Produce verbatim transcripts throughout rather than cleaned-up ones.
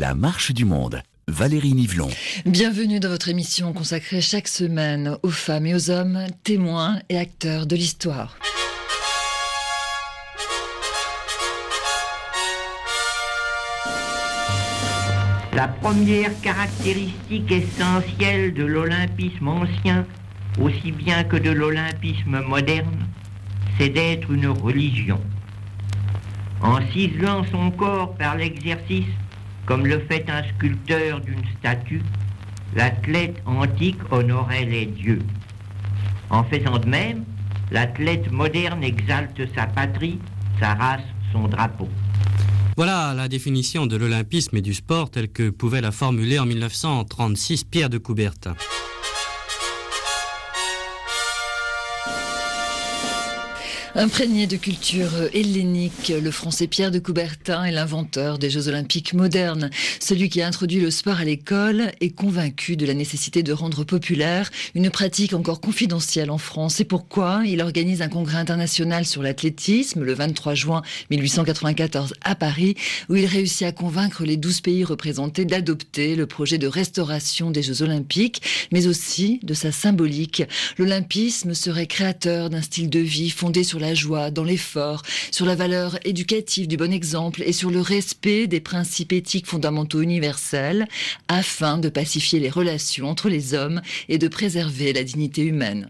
La marche du monde. Valérie Nivelon. Bienvenue dans votre émission consacrée chaque semaine aux femmes et aux hommes, témoins et acteurs de l'histoire. La première caractéristique essentielle de l'olympisme ancien, aussi bien que de l'olympisme moderne, c'est d'être une religion. En ciselant son corps par l'exercice, comme le fait un sculpteur d'une statue, l'athlète antique honorait les dieux. En faisant de même, l'athlète moderne exalte sa patrie, sa race, son drapeau. Voilà la définition de l'olympisme et du sport telle que pouvait la formuler en mille neuf cent trente-six Pierre de Coubertin. Imprégné de culture hellénique, le Français Pierre de Coubertin est l'inventeur des Jeux Olympiques modernes. Celui qui a introduit le sport à l'école est convaincu de la nécessité de rendre populaire une pratique encore confidentielle en France. C'est pourquoi il organise un congrès international sur l'athlétisme le vingt-trois juin mille huit cent quatre-vingt-quatorze à Paris, où il réussit à convaincre les douze pays représentés d'adopter le projet de restauration des Jeux Olympiques, mais aussi de sa symbolique. L'olympisme serait créateur d'un style de vie fondé sur la joie, dans l'effort, sur la valeur éducative du bon exemple et sur le respect des principes éthiques fondamentaux universels, afin de pacifier les relations entre les hommes et de préserver la dignité humaine.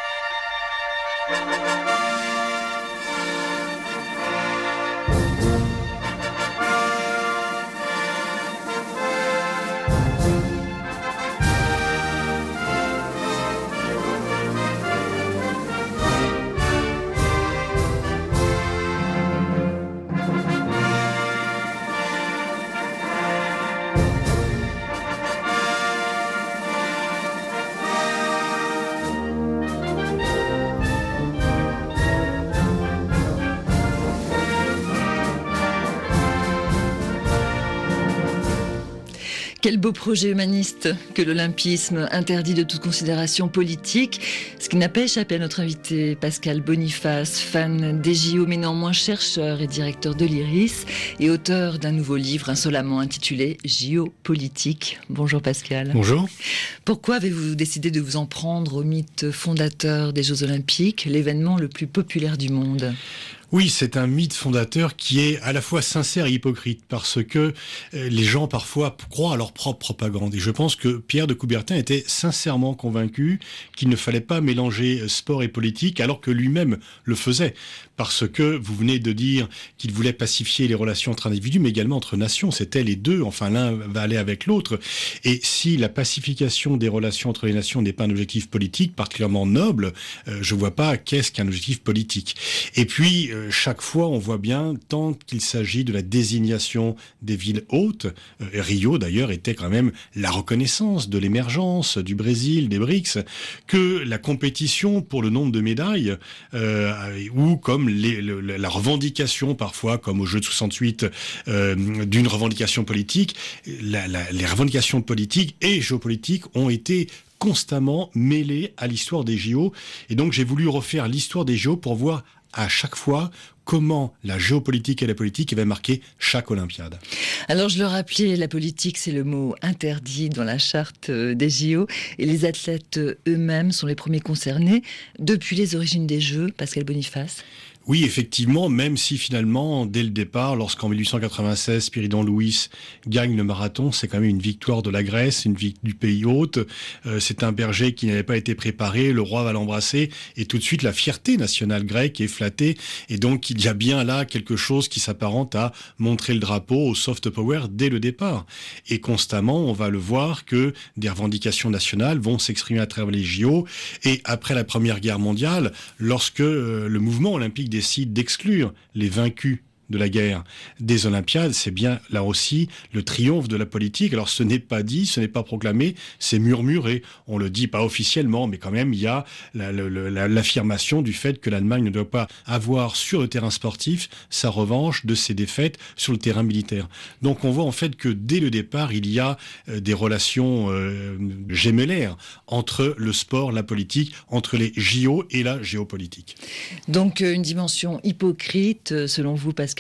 Quel beau projet humaniste que l'olympisme, interdit de toute considération politique, ce qui n'a pas échappé à notre invité Pascal Boniface, fan des J O mais néanmoins chercheur et directeur de l'Iris et auteur d'un nouveau livre insolemment intitulé J O politique. Bonjour Pascal. Bonjour. Pourquoi avez-vous décidé de vous en prendre au mythe fondateur des Jeux Olympiques, l'événement le plus populaire du monde ? Oui, c'est un mythe fondateur qui est à la fois sincère et hypocrite parce que euh, les gens parfois croient à leur propre propagande. Et je pense que Pierre de Coubertin était sincèrement convaincu qu'il ne fallait pas mélanger sport et politique alors que lui-même le faisait. Parce que vous venez de dire qu'il voulait pacifier les relations entre individus, mais également entre nations. C'était les deux, enfin l'un va aller avec l'autre. Et si la pacification des relations entre les nations n'est pas un objectif politique particulièrement noble, euh, je vois pas qu'est-ce qu'un objectif politique. Et puis, euh, chaque fois, on voit bien, tant qu'il s'agit de la désignation des villes hautes, euh, Rio d'ailleurs était quand même la reconnaissance de l'émergence du Brésil, des BRICS, que la compétition pour le nombre de médailles, euh, ou comme les, le, la revendication parfois, comme aux Jeux de soixante-huit, euh, d'une revendication politique, la, la, les revendications politiques et géopolitiques ont été constamment mêlées à l'histoire des J O. Et donc j'ai voulu refaire l'histoire des J O pour voir à chaque fois comment la géopolitique et la politique avaient marqué chaque Olympiade. Alors je le rappelais, la politique c'est le mot interdit dans la charte des J O et les athlètes eux-mêmes sont les premiers concernés depuis les origines des Jeux. Pascal Boniface. Oui, effectivement, même si finalement, dès le départ, lorsqu'en mille huit cent quatre-vingt-seize, Spiridon Louis gagne le marathon, c'est quand même une victoire de la Grèce, une victoire du pays hôte. Euh, c'est un berger qui n'avait pas été préparé, le roi va l'embrasser, et tout de suite la fierté nationale grecque est flattée. Et donc, il y a bien là quelque chose qui s'apparente à montrer le drapeau au soft power dès le départ. Et constamment, on va le voir que des revendications nationales vont s'exprimer à travers les J O. Et après la Première Guerre mondiale, lorsque euh, le mouvement olympique décide d'exclure les vaincus de la guerre des Olympiades, c'est bien là aussi le triomphe de la politique. Alors ce n'est pas dit, ce n'est pas proclamé, c'est murmuré. On le dit pas officiellement, mais quand même il y a la, la, la, l'affirmation du fait que l'Allemagne ne doit pas avoir sur le terrain sportif sa revanche de ses défaites sur le terrain militaire. Donc on voit en fait que dès le départ il y a euh, des relations euh, gémellaires entre le sport, la politique, entre les J O et la géopolitique. Donc une dimension hypocrite selon vous, Pascal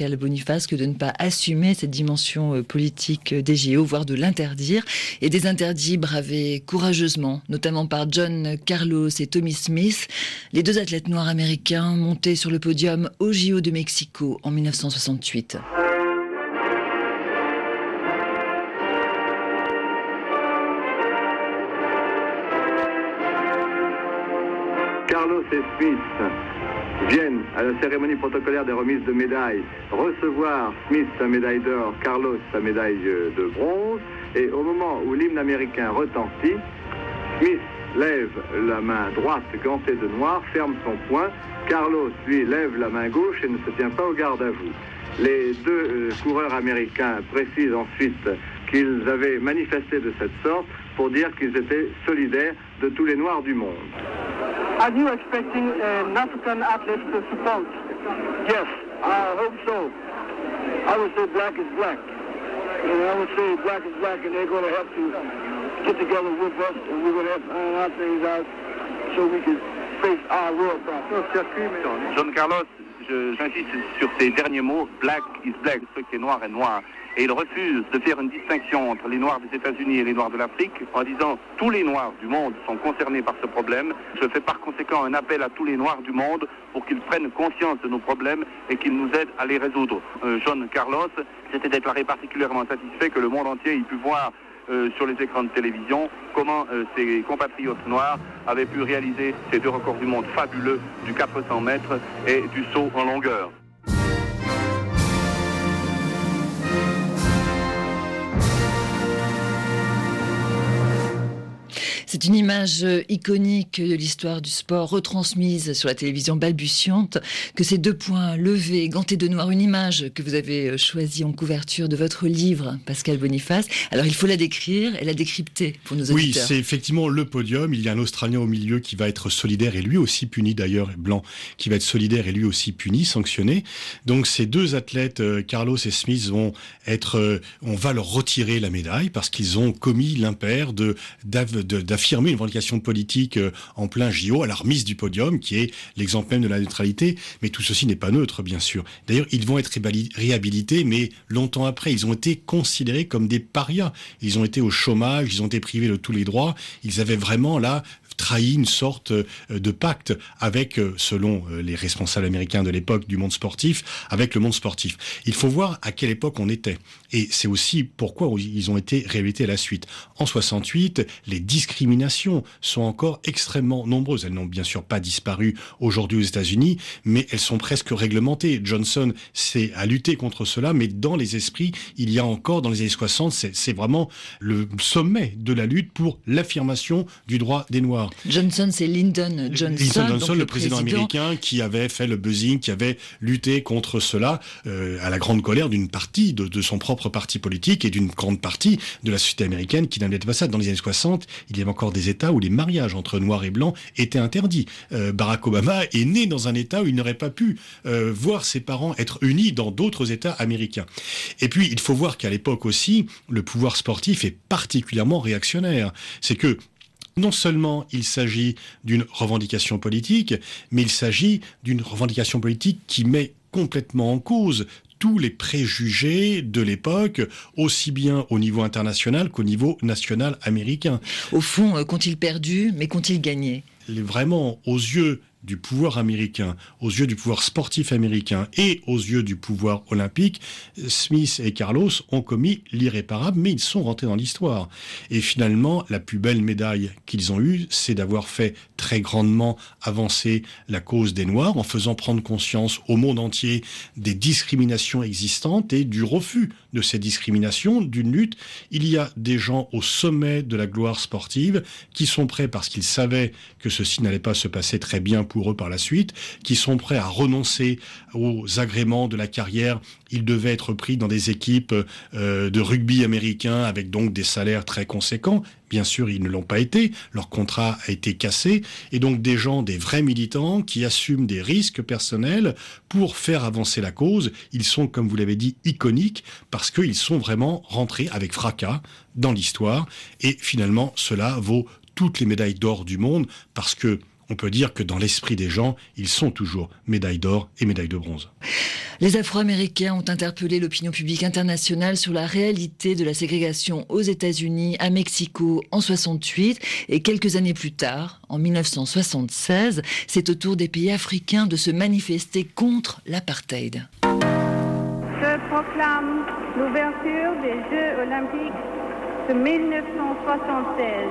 Pascal Boniface, que de ne pas assumer cette dimension politique des J O, voire de l'interdire. Et des interdits bravés courageusement, notamment par John Carlos et Tommie Smith, les deux athlètes noirs américains montés sur le podium aux J O de Mexico en mille neuf cent soixante-huit. Carlos et Smith viennent à la cérémonie protocolaire des remises de médailles recevoir Smith sa médaille d'or, Carlos sa médaille de bronze. Et au moment où l'hymne américain retentit, Smith lève la main droite gantée de noir, ferme son poing. Carlos, lui, lève la main gauche et ne se tient pas au garde à vous. Les deux euh, coureurs américains précisent ensuite qu'ils avaient manifesté de cette sorte pour dire qu'ils étaient solidaires de tous les Noirs du monde. Are you expecting an African athlete to support? Yes, I hope so. I would say black is black. And I would say black is black, and they're going to have to get together with us, and we're going to have to iron our things out so we can face our world problem. John Carlos, je, j'insiste sur ces derniers mots, black is black, ce qui est noir est noir. Et il refuse de faire une distinction entre les Noirs des États-Unis et les Noirs de l'Afrique en disant tous les Noirs du monde sont concernés par ce problème. Je fais par conséquent un appel à tous les Noirs du monde pour qu'ils prennent conscience de nos problèmes et qu'ils nous aident à les résoudre. Euh, John Carlos s'était déclaré particulièrement satisfait que le monde entier ait pu voir euh, sur les écrans de télévision comment euh, ses compatriotes noirs avaient pu réaliser ces deux records du monde fabuleux du quatre cents mètres et du saut en longueur. C'est une image iconique de l'histoire du sport retransmise sur la télévision balbutiante, que ces deux poings levés, gantés de noir, une image que vous avez choisie en couverture de votre livre, Pascal Boniface. Alors il faut la décrire et la décrypter pour nos auditeurs. Oui, c'est effectivement le podium. Il y a un Australien au milieu qui va être solidaire et lui aussi puni d'ailleurs, blanc, qui va être solidaire et lui aussi puni, sanctionné. Donc ces deux athlètes, Carlos et Smith, vont être, on va leur retirer la médaille parce qu'ils ont commis l'impair de, de, de affirmer une revendication politique en plein J O à la remise du podium, qui est l'exemple même de la neutralité. Mais tout ceci n'est pas neutre, bien sûr. D'ailleurs, ils vont être réhabilités, mais longtemps après, ils ont été considérés comme des parias. Ils ont été au chômage, ils ont été privés de tous les droits. Ils avaient vraiment là trahi une sorte de pacte avec, selon les responsables américains de l'époque du monde sportif, avec le monde sportif. Il faut voir à quelle époque on était. Et c'est aussi pourquoi ils ont été réhabilités à la suite. En soixante-huit, les discriminations sont encore extrêmement nombreuses. Elles n'ont bien sûr pas disparu aujourd'hui aux États-Unis, mais elles sont presque réglementées. Johnson s'est à lutter contre cela, mais dans les esprits, il y a encore, dans les années soixante, c'est, c'est vraiment le sommet de la lutte pour l'affirmation du droit des Noirs. Johnson, c'est Lyndon Johnson, Lyndon Johnson, donc le, le président, président américain, qui avait fait le buzzing, qui avait lutté contre cela, euh, à la grande colère d'une partie de, de son propre parti politique et d'une grande partie de la société américaine qui n'admettait pas ça. Dans les années soixante, il y avait encore des États où les mariages entre noirs et blancs étaient interdits. Euh, Barack Obama est né dans un État où il n'aurait pas pu euh, voir ses parents être unis dans d'autres États américains. Et puis, il faut voir qu'à l'époque aussi, le pouvoir sportif est particulièrement réactionnaire. C'est que non seulement il s'agit d'une revendication politique, mais il s'agit d'une revendication politique qui met complètement en cause tous les préjugés de l'époque, aussi bien au niveau international qu'au niveau national américain. Au fond, qu'ont-ils perdu, mais qu'ont-ils gagné ? Vraiment, aux yeux du pouvoir américain, aux yeux du pouvoir sportif américain et aux yeux du pouvoir olympique, Smith et Carlos ont commis l'irréparable, mais ils sont rentrés dans l'histoire. Et finalement, la plus belle médaille qu'ils ont eue, c'est d'avoir fait très grandement avancer la cause des Noirs en faisant prendre conscience au monde entier des discriminations existantes et du refus de ces discriminations, d'une lutte. Il y a des gens au sommet de la gloire sportive qui sont prêts, parce qu'ils savaient que ceci n'allait pas se passer très bien pour eux par la suite, qui sont prêts à renoncer aux agréments de la carrière. Ils devaient être pris dans des équipes euh, de rugby américain avec donc des salaires très conséquents. Bien sûr, ils ne l'ont pas été. Leur contrat a été cassé. Et donc des gens, des vrais militants qui assument des risques personnels pour faire avancer la cause. Ils sont, comme vous l'avez dit, iconiques parce qu'ils sont vraiment rentrés avec fracas dans l'histoire. Et finalement, cela vaut toutes les médailles d'or du monde parce que on peut dire que dans l'esprit des gens, ils sont toujours médaille d'or et médaille de bronze. Les Afro-Américains ont interpellé l'opinion publique internationale sur la réalité de la ségrégation aux États-Unis, à Mexico en soixante-huit et quelques années plus tard, en mille neuf cent soixante-seize, c'est au tour des pays africains de se manifester contre l'apartheid. Je proclame l'ouverture des Jeux olympiques de mille neuf cent soixante-seize,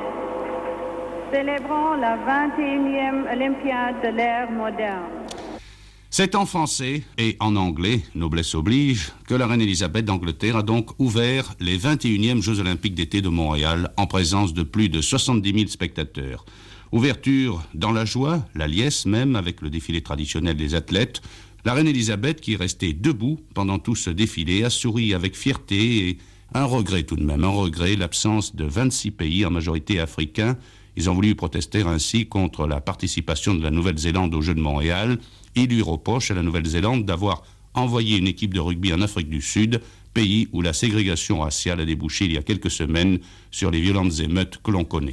célébrant la vingt et unième Olympiade de l'ère moderne. C'est en français et en anglais, noblesse oblige, que la reine Elisabeth d'Angleterre a donc ouvert les vingt et unième Jeux olympiques d'été de Montréal en présence de plus de soixante-dix mille spectateurs. Ouverture dans la joie, la liesse même, avec le défilé traditionnel des athlètes. La reine Elisabeth, qui est restée debout pendant tout ce défilé, a souri avec fierté et un regret tout de même, un regret, l'absence de vingt-six pays en majorité africains. Ils ont voulu protester ainsi contre la participation de la Nouvelle-Zélande aux Jeux de Montréal. Il lui reproche à la Nouvelle-Zélande d'avoir envoyé une équipe de rugby en Afrique du Sud, pays où la ségrégation raciale a débouché il y a quelques semaines sur les violentes émeutes que l'on connaît.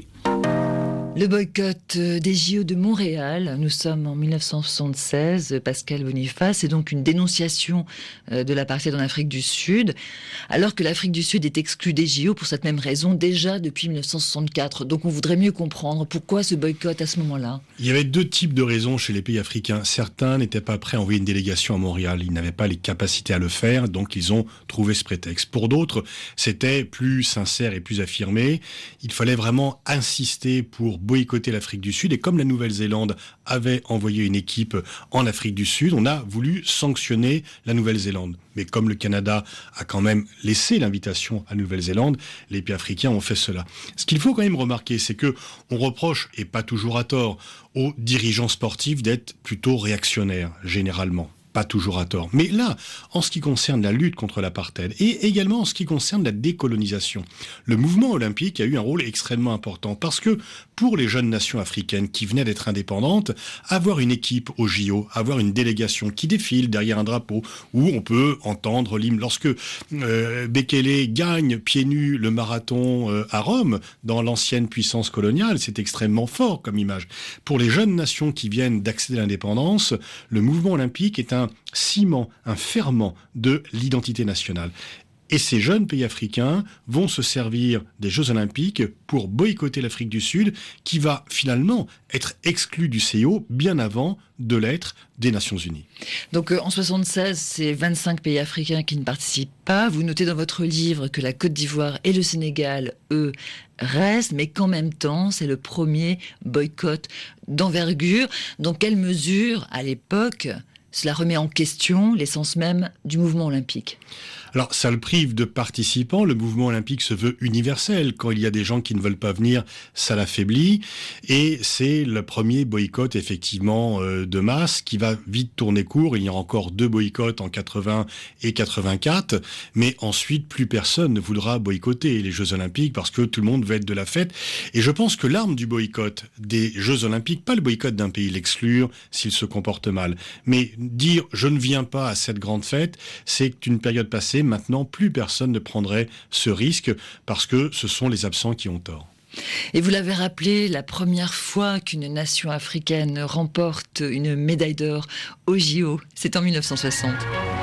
Le boycott des J O de Montréal, nous sommes en mille neuf cent soixante-seize, Pascal Boniface, c'est donc une dénonciation de l'apartheid en Afrique du Sud, alors que l'Afrique du Sud est exclue des J O pour cette même raison déjà depuis mille neuf cent soixante-quatre. Donc on voudrait mieux comprendre pourquoi ce boycott à ce moment-là. Il y avait deux types de raisons chez les pays africains. Certains n'étaient pas prêts à envoyer une délégation à Montréal, ils n'avaient pas les capacités à le faire, donc ils ont trouvé ce prétexte. Pour d'autres, c'était plus sincère et plus affirmé. Il fallait vraiment insister pour boycotter l'Afrique du Sud, et comme la Nouvelle-Zélande avait envoyé une équipe en Afrique du Sud, on a voulu sanctionner la Nouvelle-Zélande. Mais comme le Canada a quand même laissé l'invitation à Nouvelle-Zélande, les pays africains ont fait cela. Ce qu'il faut quand même remarquer, c'est que on reproche, et pas toujours à tort, aux dirigeants sportifs d'être plutôt réactionnaires, généralement. Pas toujours à tort. Mais là, en ce qui concerne la lutte contre l'apartheid et également en ce qui concerne la décolonisation, le mouvement olympique a eu un rôle extrêmement important parce que pour les jeunes nations africaines qui venaient d'être indépendantes, avoir une équipe au J O, avoir une délégation qui défile derrière un drapeau où on peut entendre l'hymne. Lorsque euh, Bekele gagne pieds nus le marathon euh, à Rome, dans l'ancienne puissance coloniale, c'est extrêmement fort comme image. Pour les jeunes nations qui viennent d'accéder à l'indépendance, le mouvement olympique est un ciment, un ferment de l'identité nationale. Et ces jeunes pays africains vont se servir des Jeux Olympiques pour boycotter l'Afrique du Sud, qui va finalement être exclue du C I O bien avant de l'être des Nations Unies. Donc euh, en soixante-seize, c'est vingt-cinq pays africains qui ne participent pas. Vous notez dans votre livre que la Côte d'Ivoire et le Sénégal, eux, restent, mais qu'en même temps, c'est le premier boycott d'envergure. Dans quelle mesure, à l'époque, cela remet en question l'essence même du mouvement olympique? Alors, ça le prive de participants. Le mouvement olympique se veut universel. Quand il y a des gens qui ne veulent pas venir, ça l'affaiblit. Et c'est le premier boycott, effectivement, euh, de masse qui va vite tourner court. Il y aura encore deux boycotts en quatre-vingts et quatre-vingt-quatre. Mais ensuite, plus personne ne voudra boycotter les Jeux olympiques parce que tout le monde veut être de la fête. Et je pense que l'arme du boycott des Jeux olympiques, pas le boycott d'un pays, l'exclure s'il se comporte mal, mais dire « je ne viens pas à cette grande fête », c'est une période passée. Maintenant, plus personne ne prendrait ce risque parce que ce sont les absents qui ont tort. Et vous l'avez rappelé, la première fois qu'une nation africaine remporte une médaille d'or au J O, c'est en mille neuf cent soixante.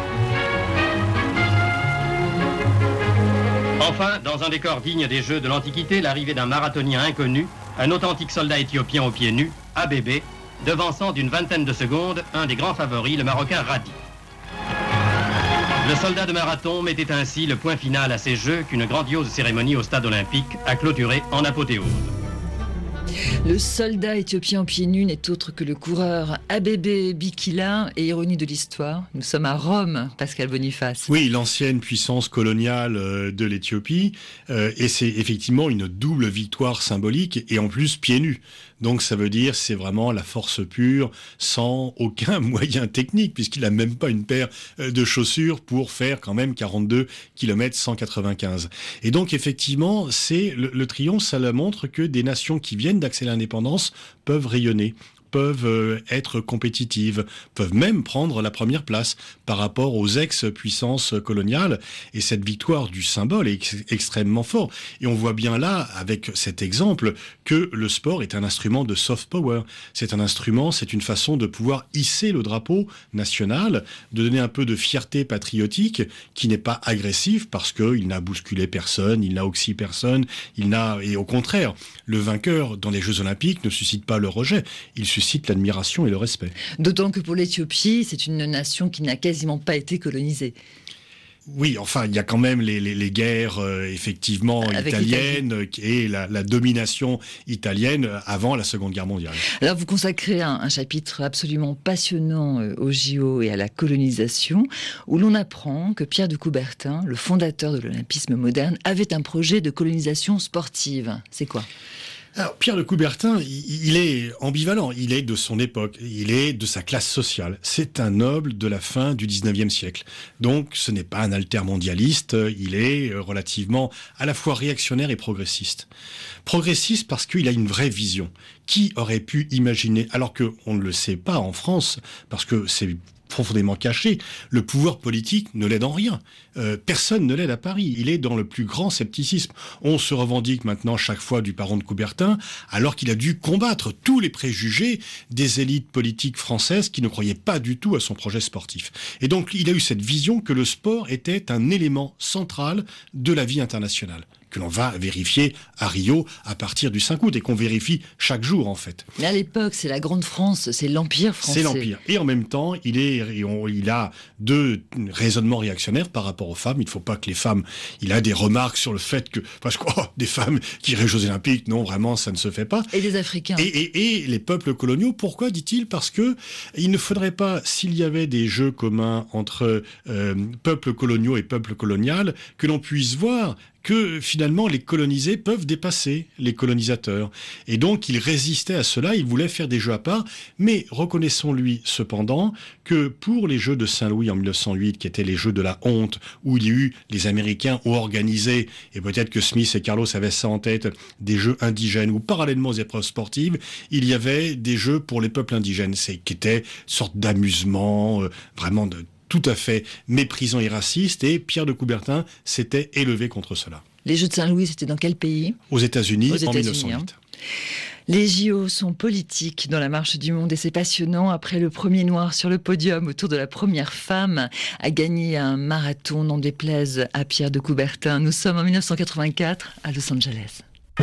Enfin, dans un décor digne des Jeux de l'Antiquité, l'arrivée d'un marathonien inconnu, un authentique soldat éthiopien aux pieds nus, Abébé, devançant d'une vingtaine de secondes un des grands favoris, le Marocain Radi. Le soldat de marathon mettait ainsi le point final à ces Jeux qu'une grandiose cérémonie au stade olympique a clôturé en apothéose. Le soldat éthiopien aux pieds nus n'est autre que le coureur Abébé Bikila. Et ironie de l'histoire, nous sommes à Rome, Pascal Boniface. Oui, l'ancienne puissance coloniale de l'Éthiopie. Euh, et c'est effectivement une double victoire symbolique et en plus pieds nus. Donc ça veut dire c'est vraiment la force pure sans aucun moyen technique puisqu'il n'a même pas une paire de chaussures pour faire quand même quarante-deux kilomètres cent quatre-vingt-quinze. Et donc effectivement, c'est le, le triomphe, ça montre que des nations qui viennent d'accéder à l'indépendance peuvent rayonner, peuvent euh, être compétitives, peuvent même prendre la première place par rapport aux ex-puissances coloniales. Et cette victoire du symbole est ex- extrêmement fort. Et on voit bien là, avec cet exemple, que le sport est un instrument de soft power. C'est un instrument, c'est une façon de pouvoir hisser le drapeau national, de donner un peu de fierté patriotique qui n'est pas agressif parce qu'il n'a bousculé personne, il n'a oxy personne, il n'a, et au contraire, le vainqueur dans les Jeux Olympiques ne suscite pas le rejet, il suscite l'admiration et le respect. D'autant que pour l'Éthiopie, c'est une nation qui n'a quasiment pas été colonisée. Oui, enfin, il y a quand même les, les, les guerres, euh, effectivement, Avec italiennes et la, la domination italienne avant la Seconde Guerre mondiale. Alors, vous consacrez un, un chapitre absolument passionnant euh, aux J O et à la colonisation, où l'on apprend que Pierre de Coubertin, le fondateur de l'olympisme moderne, avait un projet de colonisation sportive. C'est quoi ? Alors, Pierre de Coubertin, il, il est ambivalent. Il est de son époque. Il est de sa classe sociale. C'est un noble de la fin du dix-neuvième siècle. Donc, ce n'est pas un altermondialiste. Il est relativement à la fois réactionnaire et progressiste. Progressiste parce qu'il a une vraie vision. Qui aurait pu imaginer, alors qu'on ne le sait pas en France, parce que c'est profondément caché, le pouvoir politique ne l'aide en rien. Euh, personne ne l'aide à Paris. Il est dans le plus grand scepticisme. On se revendique maintenant chaque fois du parent de Coubertin, alors qu'il a dû combattre tous les préjugés des élites politiques françaises qui ne croyaient pas du tout à son projet sportif. Et donc, il a eu cette vision que le sport était un élément central de la vie internationale, que l'on va vérifier à Rio à partir du cinq août et qu'on vérifie chaque jour, en fait. Mais à l'époque, c'est la Grande France, c'est l'Empire français. C'est l'Empire. Et en même temps, il, est, il a deux raisonnements réactionnaires par rapport aux femmes. Il ne faut pas que les femmes... Il a des remarques sur le fait que... Parce que oh, des femmes qui iraient aux Jeux Olympiques, non, vraiment, ça ne se fait pas. Et des Africains. Et, et, et les peuples coloniaux, pourquoi, dit-il ? Parce que il ne faudrait pas, s'il y avait des jeux communs entre euh, peuples coloniaux et peuples colonial, que l'on puisse voir que finalement les colonisés peuvent dépasser les colonisateurs. Et donc il résistait à cela, il voulait faire des jeux à part, mais reconnaissons-lui cependant que pour les Jeux de Saint-Louis en mille neuf cent huit, qui étaient les Jeux de la honte, où il y a eu, les Américains ont organisé, et peut-être que Smith et Carlos avaient ça en tête, des Jeux indigènes, où parallèlement aux épreuves sportives, il y avait des Jeux pour les peuples indigènes, c'est, qui étaient une sorte d'amusement, euh, vraiment de tout à fait méprisant et raciste, et Pierre de Coubertin s'était élevé contre cela. Les Jeux de Saint-Louis, c'était dans quel pays ? Aux États-Unis, Aux États-Unis en mille neuf cent huit. Hein. Les J O sont politiques dans la marche du monde et c'est passionnant. Après le premier noir sur le podium autour de la première femme à gagner un marathon, n'en déplaise à Pierre de Coubertin. Nous sommes en mille neuf cent quatre-vingt-quatre à Los Angeles.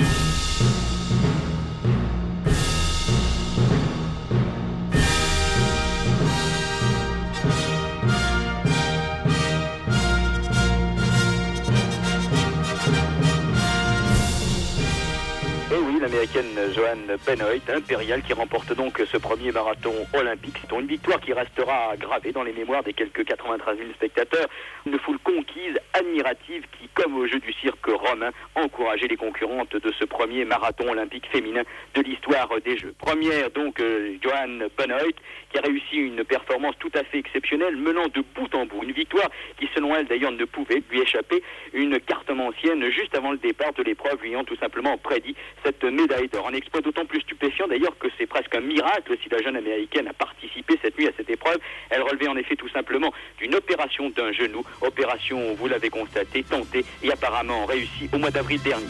L'américaine Joanne Benoit, impériale, qui remporte donc ce premier marathon olympique. C'est une victoire qui restera gravée dans les mémoires des quelques quatre-vingt-treize mille spectateurs. Une foule conquise, admirative, qui, comme au jeu du cirque romain, encourageait les concurrentes de ce premier marathon olympique féminin de l'histoire des Jeux. Première donc euh, Joanne Benoit, qui a réussi une performance tout à fait exceptionnelle, menant de bout en bout. Une victoire qui, selon elle d'ailleurs, ne pouvait lui échapper. Une cartomancienne juste avant le départ de l'épreuve lui ayant tout simplement prédit cette médaille d'or. Un exploit d'autant plus stupéfiant d'ailleurs que c'est presque un miracle si la jeune américaine a participé cette nuit à cette épreuve. Elle relevait en effet tout simplement d'une opération d'un genou, opération, vous l'avez constaté, tentée et apparemment réussie au mois d'avril dernier.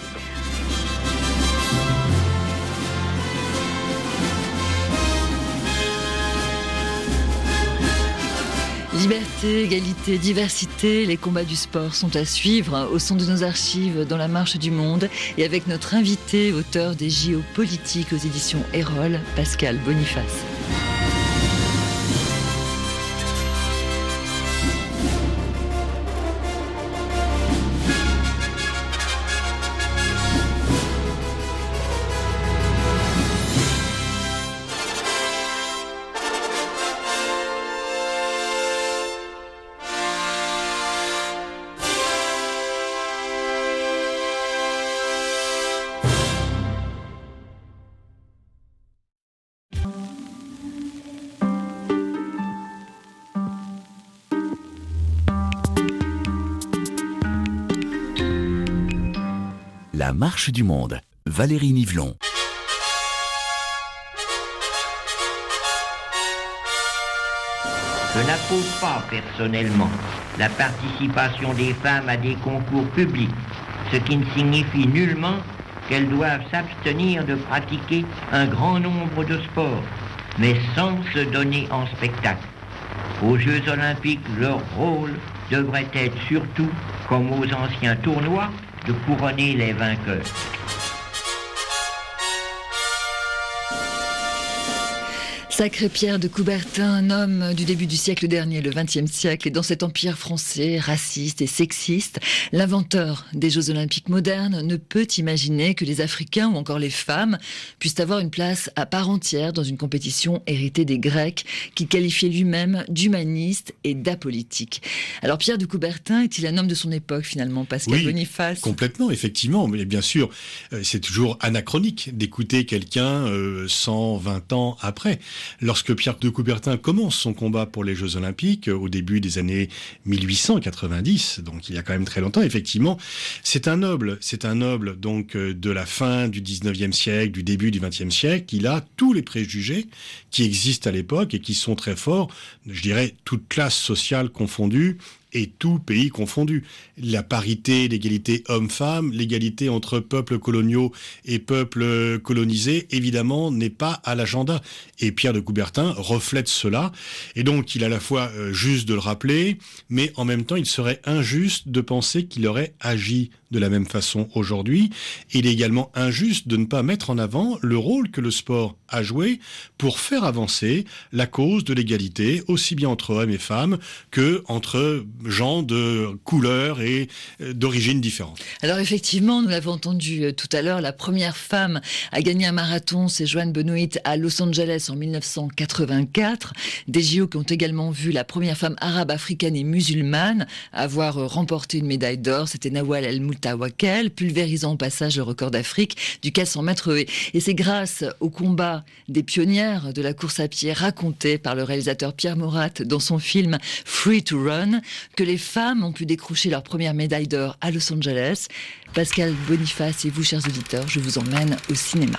Liberté, égalité, diversité, les combats du sport sont à suivre au son de nos archives dans la marche du monde et avec notre invité, auteur des J O politiques aux éditions Erol, Pascal Boniface. La marche du monde, Valérie Nivelon. Je n'approuve pas personnellement la participation des femmes à des concours publics, ce qui ne signifie nullement qu'elles doivent s'abstenir de pratiquer un grand nombre de sports, mais sans se donner en spectacle. Aux Jeux olympiques, leur rôle devrait être surtout, comme aux anciens tournois, de couronner les vainqueurs. Sacré Pierre de Coubertin, un homme du début du siècle dernier, le vingtième siècle, et dans cet empire français raciste et sexiste, l'inventeur des Jeux olympiques modernes ne peut imaginer que les Africains ou encore les femmes puissent avoir une place à part entière dans une compétition héritée des Grecs, qu'il qualifiait lui-même d'humaniste et d'apolitique. Alors Pierre de Coubertin est-il un homme de son époque finalement, Pascal oui, Boniface? Complètement, effectivement. Mais bien sûr, c'est toujours anachronique d'écouter quelqu'un euh, cent vingt ans après. Lorsque Pierre de Coubertin commence son combat pour les Jeux Olympiques, au début des années mille huit cent quatre-vingt-dix, donc il y a quand même très longtemps, effectivement, c'est un noble, c'est un noble donc de la fin du dix-neuvième siècle, du début du vingtième siècle. Il a tous les préjugés qui existent à l'époque et qui sont très forts, je dirais, toute classe sociale confondue, et tout pays confondu. La parité, l'égalité homme-femme, l'égalité entre peuples coloniaux et peuples colonisés, évidemment, n'est pas à l'agenda. Et Pierre de Coubertin reflète cela. Et donc, il est à la fois euh, juste de le rappeler, mais en même temps, il serait injuste de penser qu'il aurait agi de la même façon aujourd'hui. Il est également injuste de ne pas mettre en avant le rôle que le sport a joué pour faire avancer la cause de l'égalité, aussi bien entre hommes et femmes que entre gens de couleurs et d'origines différentes. Alors effectivement, nous l'avons entendu tout à l'heure, la première femme à gagner un marathon, c'est Joan Benoît à Los Angeles en mille neuf cent quatre-vingt-quatre. Des J O qui ont également vu la première femme arabe, africaine et musulmane avoir remporté une médaille d'or, c'était Nawal El Moutawakel, pulvérisant au passage le record d'Afrique du quatre cents mètres haies. Et c'est grâce au combat des pionnières de la course à pied raconté par le réalisateur Pierre Morat dans son film Free to Run que les femmes ont pu décrocher leur première médaille d'or à Los Angeles. Pascal Boniface et vous, chers auditeurs, je vous emmène au cinéma.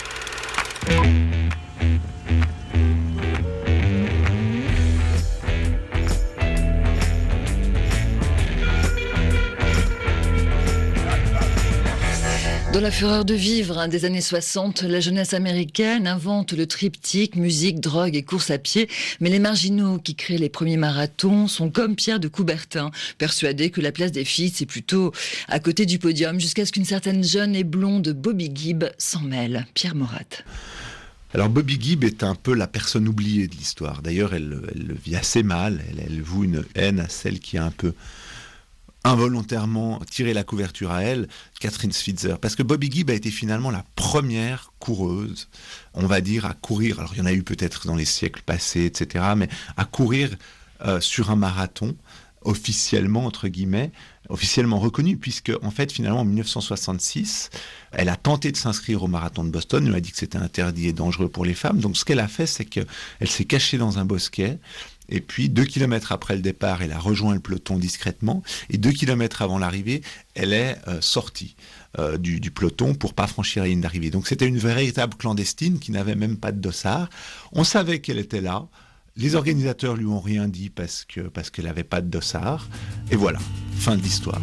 Dans la fureur de vivre hein, des années soixante, la jeunesse américaine invente le triptyque musique, drogue et course à pied. Mais les marginaux qui créent les premiers marathons sont comme Pierre de Coubertin, persuadés que la place des filles, c'est plutôt à côté du podium, jusqu'à ce qu'une certaine jeune et blonde Bobby Gibb s'en mêle. Pierre Morat. Alors Bobby Gibb est un peu la personne oubliée de l'histoire. D'ailleurs, elle, elle le vit assez mal. Elle, elle voue une haine à celle qui a un peu involontairement tiré la couverture à elle, Catherine Switzer. Parce que Bobby Gibb a été finalement la première coureuse, on va dire, à courir, alors il y en a eu peut-être dans les siècles passés, et cetera, mais à courir euh, sur un marathon, officiellement, entre guillemets, officiellement reconnu, puisque, en fait, finalement, en mille neuf cent soixante-six, elle a tenté de s'inscrire au marathon de Boston, elle a dit que c'était interdit et dangereux pour les femmes, donc ce qu'elle a fait, c'est qu'elle s'est cachée dans un bosquet, et puis, deux kilomètres après le départ, elle a rejoint le peloton discrètement. Et deux kilomètres avant l'arrivée, elle est euh, sortie euh, du, du peloton pour pas franchir la ligne d'arrivée. Donc, c'était une véritable clandestine qui n'avait même pas de dossard. On savait qu'elle était là. Les organisateurs lui ont rien dit parce que, parce qu'elle n'avait pas de dossard. Et voilà, fin de l'histoire.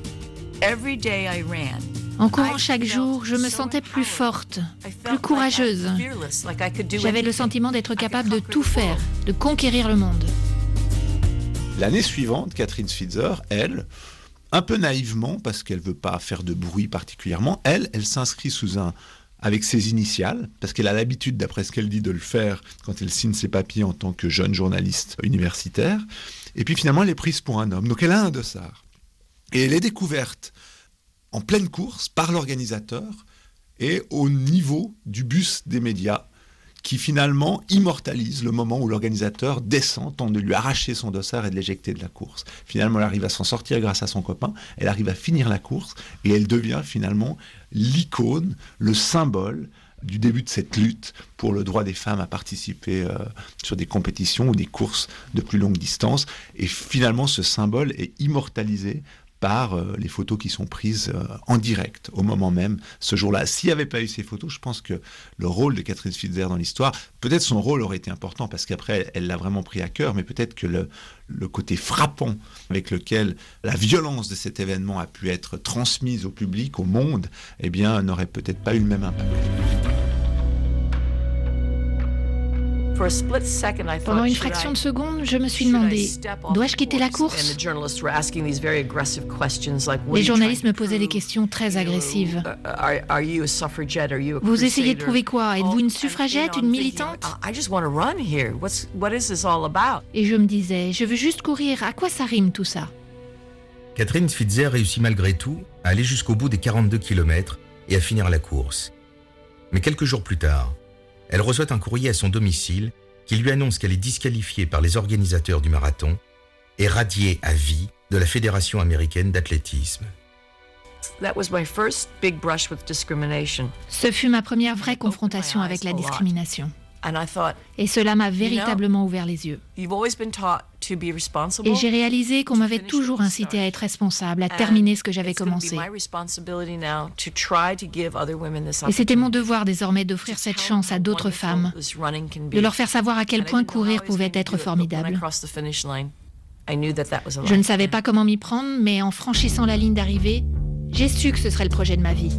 En courant chaque jour, je me sentais plus forte, plus courageuse. J'avais le sentiment d'être capable de tout faire, de conquérir le monde. L'année suivante, Catherine Switzer, elle, un peu naïvement, parce qu'elle ne veut pas faire de bruit particulièrement, elle, elle s'inscrit sous un... avec ses initiales, parce qu'elle a l'habitude, d'après ce qu'elle dit, de le faire quand elle signe ses papiers en tant que jeune journaliste universitaire. Et puis finalement, elle est prise pour un homme. Donc elle a un dossard. Et elle est découverte en pleine course par l'organisateur et au niveau du bus des médias qui finalement immortalise le moment où l'organisateur descend, tente de lui arracher son dossard et de l'éjecter de la course. Finalement, elle arrive à s'en sortir grâce à son copain, elle arrive à finir la course et elle devient finalement l'icône, le symbole du début de cette lutte pour le droit des femmes à participer euh, sur des compétitions ou des courses de plus longue distance. Et finalement, ce symbole est immortalisé par euh, les photos qui sont prises euh, en direct, au moment même, ce jour-là. S'il n'y avait pas eu ces photos, je pense que le rôle de Catherine Switzer dans l'histoire, peut-être son rôle aurait été important, parce qu'après, elle l'a vraiment pris à cœur, mais peut-être que le, le côté frappant avec lequel la violence de cet événement a pu être transmise au public, au monde, eh bien, n'aurait peut-être pas eu le même impact. Pendant une fraction de seconde, je me suis demandé, dois-je quitter la course ? Les journalistes me posaient des questions très agressives. Vous essayez de prouver quoi ? Êtes-vous une suffragette, une militante ? Et je me disais, je veux juste courir, à quoi ça rime tout ça ? Catherine Switzer réussit malgré tout à aller jusqu'au bout des quarante-deux kilomètres et à finir la course. Mais quelques jours plus tard, elle reçoit un courrier à son domicile qui lui annonce qu'elle est disqualifiée par les organisateurs du marathon et radiée à vie de la Fédération américaine d'athlétisme. Ce fut ma première vraie confrontation avec la discrimination. Et cela m'a véritablement ouvert les yeux. Et j'ai réalisé qu'on m'avait toujours incité à être responsable, à terminer ce que j'avais commencé. Et c'était mon devoir désormais d'offrir cette chance à d'autres femmes, de leur faire savoir à quel point courir pouvait être formidable. Je ne savais pas comment m'y prendre, mais en franchissant la ligne d'arrivée, j'ai su que ce serait le projet de ma vie.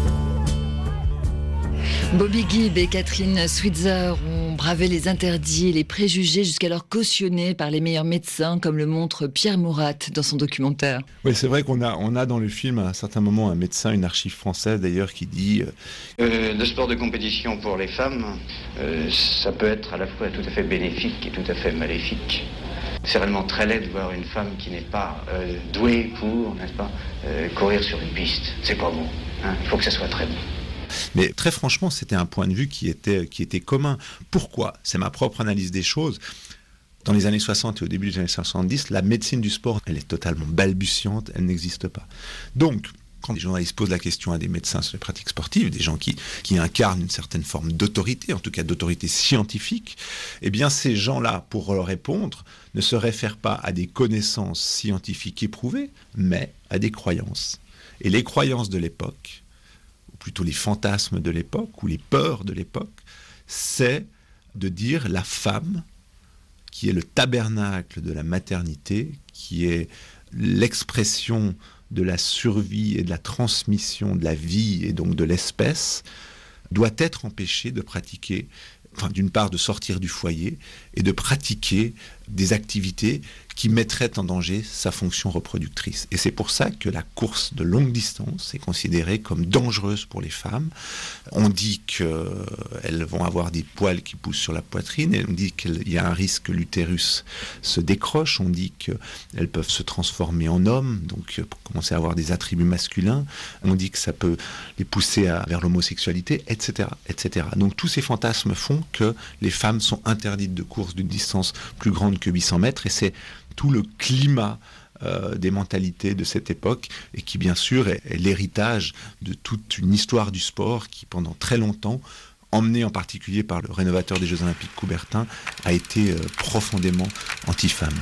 Bobby Gibb et Catherine Switzer ont bravé les interdits et les préjugés jusqu'alors cautionnés par les meilleurs médecins, comme le montre Pierre Mourat dans son documentaire. Oui, c'est vrai qu'on a, on a dans le film à un certain moment un médecin, une archive française d'ailleurs, qui dit... Euh, le sport de compétition pour les femmes, euh, ça peut être à la fois tout à fait bénéfique et tout à fait maléfique. C'est réellement très laid de voir une femme qui n'est pas euh, douée pour, n'est-ce pas, euh, courir sur une piste. C'est pas bon. Hein. Il faut que ça soit très bon. Mais très franchement, c'était un point de vue qui était, qui était commun. Pourquoi ? C'est ma propre analyse des choses. Dans les années soixante et au début des années soixante-dix, la médecine du sport, elle est totalement balbutiante, elle n'existe pas. Donc, quand les journalistes posent la question à des médecins sur les pratiques sportives, des gens qui, qui incarnent une certaine forme d'autorité, en tout cas d'autorité scientifique, eh bien ces gens-là, pour leur répondre, ne se réfèrent pas à des connaissances scientifiques éprouvées, mais à des croyances. Et les croyances de l'époque, plutôt les fantasmes de l'époque ou les peurs de l'époque, c'est de dire la femme, qui est le tabernacle de la maternité, qui est l'expression de la survie et de la transmission de la vie et donc de l'espèce, doit être empêchée de pratiquer, enfin d'une part de sortir du foyer et de pratiquer des activités qui mettraient en danger sa fonction reproductrice. Et c'est pour ça que la course de longue distance est considérée comme dangereuse pour les femmes. On dit qu'elles vont avoir des poils qui poussent sur la poitrine, et on dit qu'il y a un risque que l'utérus se décroche, on dit qu'elles peuvent se transformer en hommes, donc commencer à avoir des attributs masculins, on dit que ça peut les pousser à, vers l'homosexualité, et cetera, et cetera. Donc tous ces fantasmes font que les femmes sont interdites de course d'une distance plus grande que huit cents mètres, et c'est tout le climat euh, des mentalités de cette époque, et qui bien sûr est, est l'héritage de toute une histoire du sport qui pendant très longtemps, emmenée en particulier par le rénovateur des Jeux Olympiques Coubertin, a été euh, profondément anti-femme.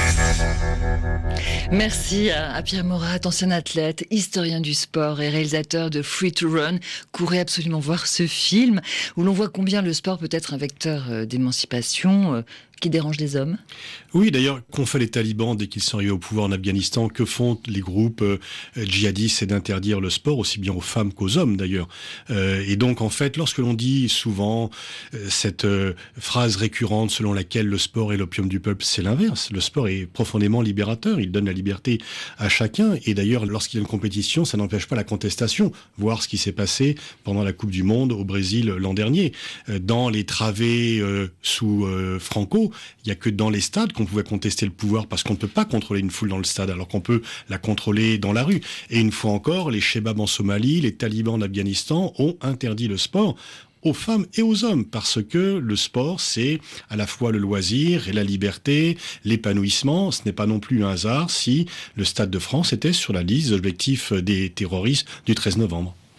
Merci à Pierre Mourat, ancien athlète, historien du sport et réalisateur de Free to Run. Courez absolument voir ce film où l'on voit combien le sport peut être un vecteur d'émancipation qui dérange les hommes. Oui, d'ailleurs, qu'ont fait les talibans dès qu'ils sont arrivés au pouvoir en Afghanistan? Que font les groupes euh, djihadistes? C'est d'interdire le sport, aussi bien aux femmes qu'aux hommes d'ailleurs. Euh, et donc, en fait, lorsque l'on dit souvent euh, cette euh, phrase récurrente selon laquelle le sport est l'opium du peuple, c'est l'inverse. Le sport est profondément libérateur, il donne la liberté à chacun. Et d'ailleurs, lorsqu'il y a une compétition, ça n'empêche pas la contestation. Voir ce qui s'est passé pendant la Coupe du Monde au Brésil l'an dernier. Euh, dans les travées euh, sous euh, Franco, il n'y a que dans les stades qu'on pouvait contester le pouvoir, parce qu'on ne peut pas contrôler une foule dans le stade, alors qu'on peut la contrôler dans la rue. Et une fois encore, les Shebabs en Somalie, les talibans en Afghanistan ont interdit le sport aux femmes et aux hommes, parce que le sport, c'est à la fois le loisir et la liberté, l'épanouissement. Ce n'est pas non plus un hasard si le Stade de France était sur la liste des objectifs des terroristes du treize novembre.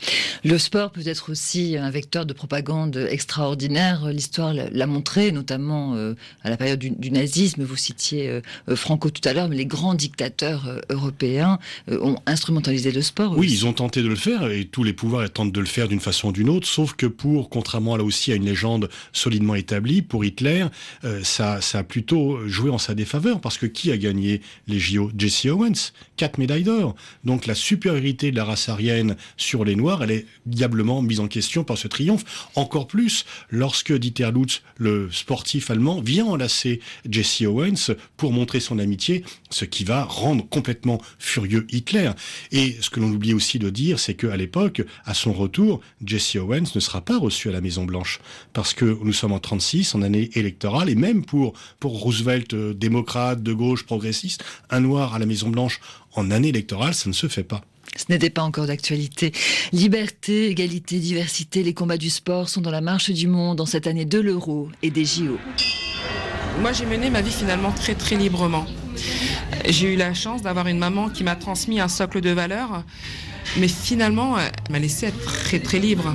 Le sport peut être aussi un vecteur de propagande extraordinaire. L'histoire l'a montré, notamment euh, à la période du, du nazisme. Vous citiez euh, Franco tout à l'heure, mais les grands dictateurs euh, européens euh, ont instrumentalisé le sport. Oui, aussi. ils ont tenté de le faire, et tous les pouvoirs tentent de le faire d'une façon ou d'une autre, sauf que pour, contrairement là aussi à une légende solidement établie, pour Hitler, euh, ça, ça a plutôt joué en sa défaveur, parce que qui a gagné les J O? Jesse Owens, quatre médailles d'or. Donc la supériorité de la race aryenne sur les Noirs, elle est diablement mise en question par ce triomphe. Encore plus lorsque Dieter Lutz, le sportif allemand, vient enlacer Jesse Owens pour montrer son amitié, ce qui va rendre complètement furieux Hitler. Et ce que l'on oublie aussi de dire, c'est qu'à l'époque, à son retour, Jesse Owens ne sera pas reçu à la Maison-Blanche. Parce que nous sommes en trente-six, en année électorale, et même pour, pour Roosevelt, euh, démocrate, de gauche, progressiste, un noir à la Maison-Blanche en année électorale, ça ne se fait pas. Ce n'était pas encore d'actualité. Liberté, égalité, diversité, les combats du sport sont dans la marche du monde en cette année de l'Euro et des J O. Moi, j'ai mené ma vie finalement très très librement. J'ai eu la chance d'avoir une maman qui m'a transmis un socle de valeurs, mais finalement, elle m'a laissé être très très libre.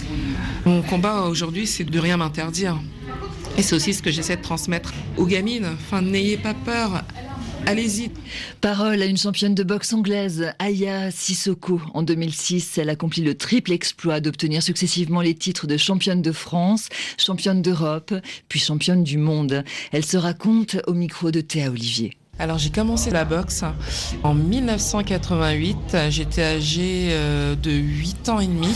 Mon combat aujourd'hui, c'est de rien m'interdire. Et c'est aussi ce que j'essaie de transmettre aux gamines. Enfin, n'ayez pas peur. Allez-y. Parole à une championne de boxe anglaise, Aya Sissoko. En deux mille six, elle accomplit le triple exploit d'obtenir successivement les titres de championne de France, championne d'Europe, puis championne du monde. Elle se raconte au micro de Théa Olivier. Alors j'ai commencé la boxe en mille neuf cent quatre-vingt-huit, j'étais âgée euh, de huit ans et demi,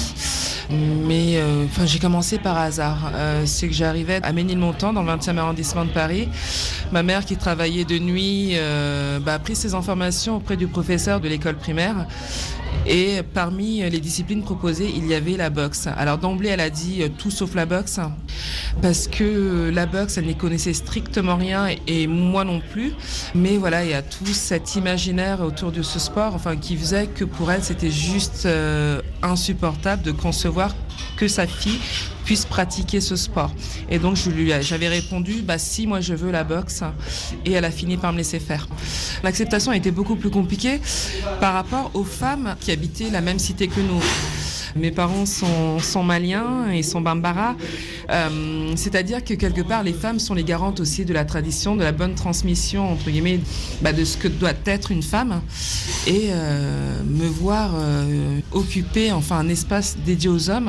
mais euh, enfin, j'ai commencé par hasard. Euh, c'est que j'arrivais à Ménilmontant dans le vingtième arrondissement de Paris. Ma mère qui travaillait de nuit euh, bah, a pris ses informations auprès du professeur de l'école primaire. Et parmi les disciplines proposées, il y avait la boxe. Alors d'emblée, elle a dit euh, tout sauf la boxe, parce que la boxe, elle n'y connaissait strictement rien, et moi non plus. Mais voilà, il y a tout cet imaginaire autour de ce sport, enfin, qui faisait que pour elle, c'était juste euh, insupportable de concevoir que sa fille puisse pratiquer ce sport. Et donc je lui, j'avais répondu, bah si, moi je veux la boxe, et elle a fini par me laisser faire. L'acceptation a été beaucoup plus compliquée par rapport aux femmes qui habitaient la même cité que nous. Mes parents sont, sont maliens et sont bambara, euh, c'est-à-dire que quelque part les femmes sont les garantes aussi de la tradition, de la bonne transmission entre guillemets, bah, de ce que doit être une femme, et euh, me voir euh, occuper enfin un espace dédié aux hommes.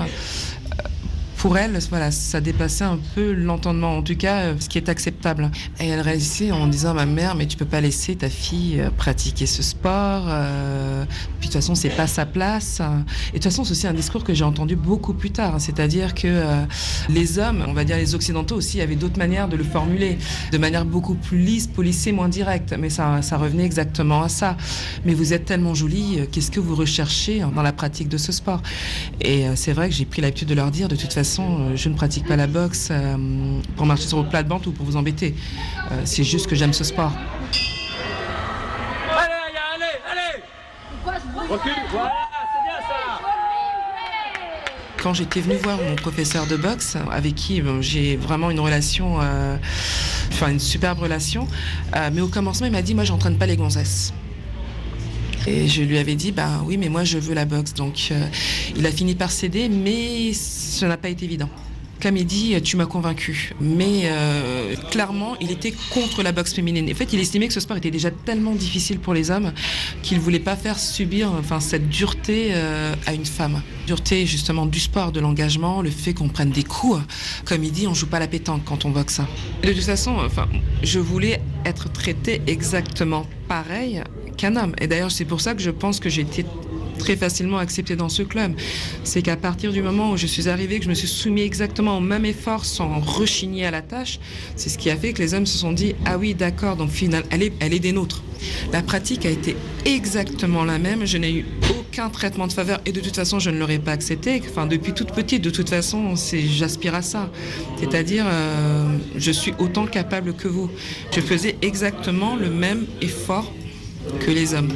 Pour elle, voilà, ça dépassait un peu l'entendement, en tout cas, ce qui est acceptable. Et elle réagissait en disant à ma mère, mais tu peux pas laisser ta fille pratiquer ce sport, euh, puis de toute façon, c'est pas sa place. Et de toute façon, c'est aussi un discours que j'ai entendu beaucoup plus tard, c'est-à-dire que euh, les hommes, on va dire les occidentaux aussi, avaient d'autres manières de le formuler, de manière beaucoup plus lisse, polissée, moins directe, mais ça, ça revenait exactement à ça. Mais vous êtes tellement jolie, qu'est-ce que vous recherchez dans la pratique de ce sport? Et euh, c'est vrai que j'ai pris l'habitude de leur dire, de toute façon, je ne pratique pas la boxe euh, pour marcher sur vos plates-bandes ou pour vous embêter. Euh, c'est juste que j'aime ce sport. Allez, allez, allez! Recule, voilà, c'est bien ça! Quand j'étais venue voir mon professeur de boxe, avec qui bon, j'ai vraiment une relation, euh, enfin une superbe relation, euh, mais au commencement, il m'a dit, moi, j'entraîne pas les gonzesses. Et je lui avais dit, bah oui, mais moi je veux la boxe. Donc euh, il a fini par céder, mais ce n'a pas été évident. Comme il dit, tu m'as convaincu. Mais euh, clairement, il était contre la boxe féminine. En fait, il estimait que ce sport était déjà tellement difficile pour les hommes qu'il ne voulait pas faire subir enfin, cette dureté euh, à une femme. Dureté justement du sport, de l'engagement, le fait qu'on prenne des coups. Comme il dit, on ne joue pas la pétanque quand on boxe. De toute façon, enfin, je voulais être traitée exactement pareil qu'un homme. Et d'ailleurs, c'est pour ça que je pense que j'ai été très facilement acceptée dans ce club. C'est qu'à partir du moment où je suis arrivée, que je me suis soumise exactement au même effort sans rechigner à la tâche, c'est ce qui a fait que les hommes se sont dit « Ah oui, d'accord, donc finalement, elle est, elle est des nôtres ». La pratique a été exactement la même. Je n'ai eu aucun traitement de faveur et de toute façon, je ne l'aurais pas accepté. Enfin, depuis toute petite, de toute façon, c'est, j'aspire à ça. C'est-à-dire, euh, je suis autant capable que vous. Je faisais exactement le même effort que les hommes.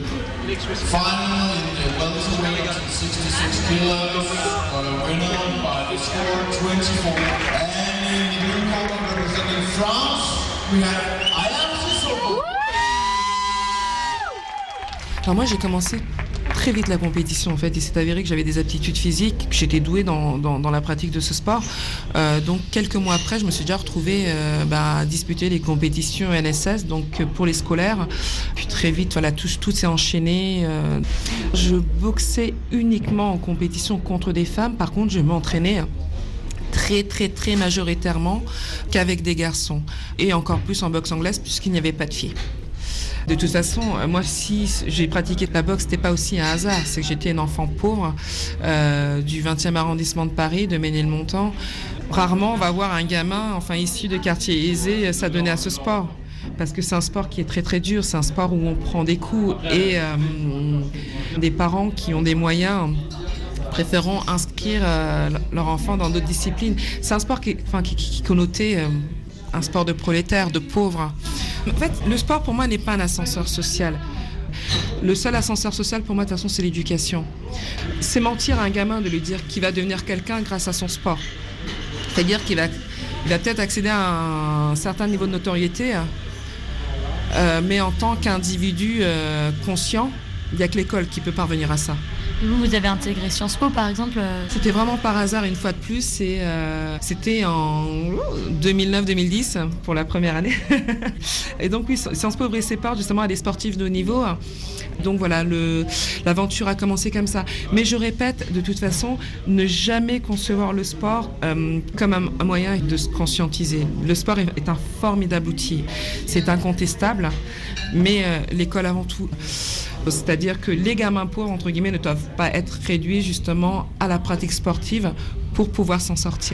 Alors moi j'ai commencé très vite la compétition en fait. Il s'est avéré que j'avais des aptitudes physiques, que j'étais douée dans, dans, dans la pratique de ce sport. Euh, donc quelques mois après, je me suis déjà retrouvée euh, bah, à disputer les compétitions N S S, donc pour les scolaires. Puis très vite, voilà, tout, tout s'est enchaîné. Euh, je boxais uniquement en compétition contre des femmes. Par contre, je m'entraînais très très très majoritairement qu'avec des garçons. Et encore plus en boxe anglaise puisqu'il n'y avait pas de filles. De toute façon, moi, si j'ai pratiqué la boxe, c'était pas aussi un hasard. C'est que j'étais une enfant pauvre euh, du vingtième arrondissement de Paris, de Ménilmontant. Rarement, on va voir un gamin, enfin issu de quartiers aisés, s'adonner à ce sport. Parce que c'est un sport qui est très très dur, c'est un sport où on prend des coups et euh, des parents qui ont des moyens préférant inscrire euh, leur enfant dans d'autres disciplines. C'est un sport qui, enfin, qui, qui, qui connotait euh, un sport de prolétaire, de pauvre. En fait, le sport pour moi n'est pas un ascenseur social. Le seul ascenseur social pour moi, de toute façon, c'est l'éducation. C'est mentir à un gamin de lui dire qu'il va devenir quelqu'un grâce à son sport. C'est-à-dire qu'il va, il va peut-être accéder à un certain niveau de notoriété, euh, mais en tant qu'individu euh, conscient, il n'y a que l'école qui peut parvenir à ça. Vous, vous avez intégré Sciences Po, par exemple? C'était vraiment par hasard, une fois de plus. Et, euh, c'était en deux mille neuf deux mille dix, pour la première année. Et donc, oui, Sciences Po ouvrait ses portes justement à des sportifs de haut niveau. Donc voilà, le, l'aventure a commencé comme ça. Mais je répète, de toute façon, ne jamais concevoir le sport euh, comme un, un moyen de se conscientiser. Le sport est, est un formidable outil. C'est incontestable, mais euh, l'école avant tout. C'est-à-dire que les gamins pauvres, entre guillemets, ne doivent pas être réduits justement à la pratique sportive pour pouvoir s'en sortir.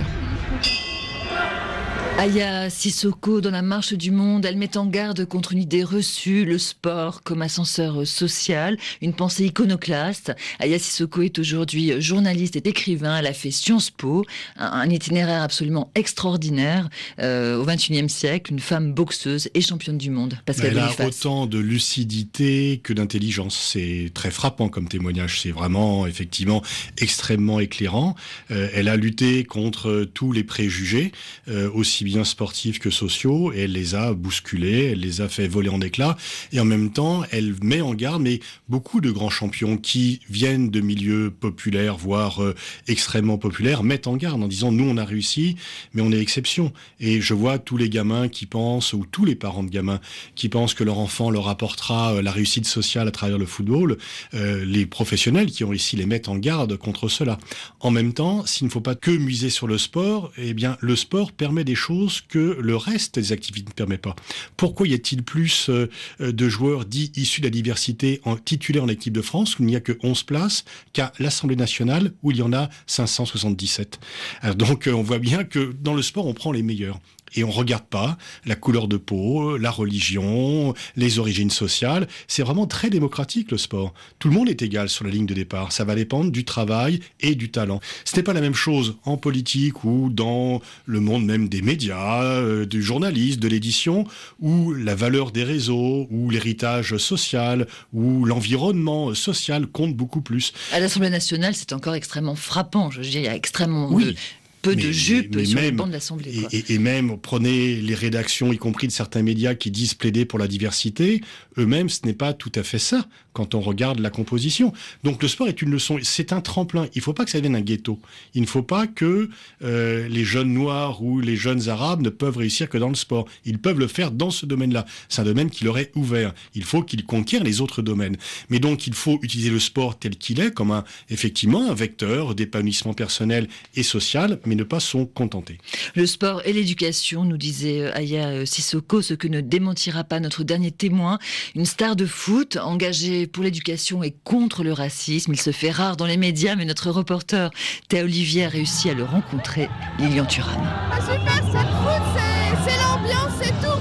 Aya Sissoko, dans La Marche du Monde, elle met en garde contre une idée reçue, le sport comme ascenseur social, une pensée iconoclaste. Aya Sissoko est aujourd'hui journaliste et écrivain. Elle a fait Sciences Po, un, un itinéraire absolument extraordinaire euh, au vingt et unième siècle, une femme boxeuse et championne du monde. Pascal Elle a Boniface. autant de lucidité que d'intelligence. C'est très frappant comme témoignage. C'est vraiment, effectivement, extrêmement éclairant. Euh, elle a lutté contre tous les préjugés, euh, aussi bien sportifs que sociaux, et elle les a bousculés, elle les a fait voler en éclats, et en même temps, elle met en garde, mais beaucoup de grands champions qui viennent de milieux populaires, voire euh, extrêmement populaires, mettent en garde en disant, nous on a réussi, mais on est l'exception. Et je vois tous les gamins qui pensent, ou tous les parents de gamins, qui pensent que leur enfant leur apportera euh, la réussite sociale à travers le football, euh, les professionnels qui ont réussi les mettent en garde contre cela. En même temps, s'il ne faut pas que miser sur le sport, eh bien, le sport permet des choses que le reste des activités ne permet pas. Pourquoi y a-t-il plus euh, de joueurs dits issus de la diversité en, titulaires en équipe de France, où il n'y a que onze places, qu'à l'Assemblée nationale, où il y en a cinq cent soixante-dix-sept. Alors donc euh, on voit bien que dans le sport, on prend les meilleurs. Et on ne regarde pas la couleur de peau, la religion, les origines sociales. C'est vraiment très démocratique, le sport. Tout le monde est égal sur la ligne de départ. Ça va dépendre du travail et du talent. Ce n'est pas la même chose en politique ou dans le monde même des médias, euh, du journalisme, de l'édition, où la valeur des réseaux, ou l'héritage social, ou l'environnement social compte beaucoup plus. À l'Assemblée nationale, c'est encore extrêmement frappant. Je veux dire, il y a extrêmement... Oui. De... peu mais, de jupes mais sur même, le banc de l'Assemblée. Quoi. Et, et, et même, prenez les rédactions, y compris de certains médias qui disent plaider pour la diversité, eux-mêmes, ce n'est pas tout à fait ça quand on regarde la composition. Donc le sport est une leçon, c'est un tremplin. Il ne faut pas que ça devienne un ghetto. Il ne faut pas que euh, les jeunes noirs ou les jeunes arabes ne peuvent réussir que dans le sport. Ils peuvent le faire dans ce domaine-là. C'est un domaine qui leur est ouvert. Il faut qu'ils conquièrent les autres domaines. Mais donc il faut utiliser le sport tel qu'il est, comme un, effectivement un vecteur d'épanouissement personnel et social, mais ne pas s'en contenter. Le sport et l'éducation, nous disait Aya Sissoko, ce que ne démentira pas notre dernier témoin, une star de foot engagée pour l'éducation et contre le racisme. Il se fait rare dans les médias, mais notre reporter Théa Olivier a réussi à le rencontrer. Lilian Thuram. Ah, super, c'est le foot, c'est, c'est l'ambiance, c'est tout.